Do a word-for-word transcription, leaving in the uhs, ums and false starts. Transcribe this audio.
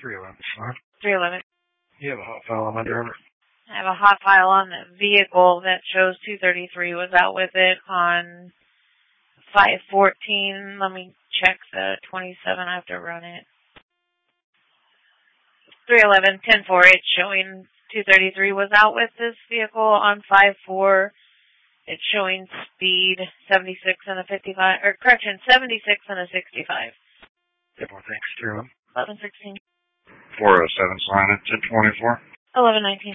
three eleven, fine. three eleven. You have a hot file on my driver? I have a hot file on the vehicle that shows two thirty-three was out with it on five fourteen. Let me check the twenty-seven. I have to run it. three eleven, ten four. It's showing two thirty-three was out with this vehicle on five four. It's showing speed seventy-six and a fifty-five, or correction, seventy-six and a sixty-five. ten four, thanks. three eleven. eleven sixteen. four oh seven, sign it. ten twenty-four. eleven nineteen.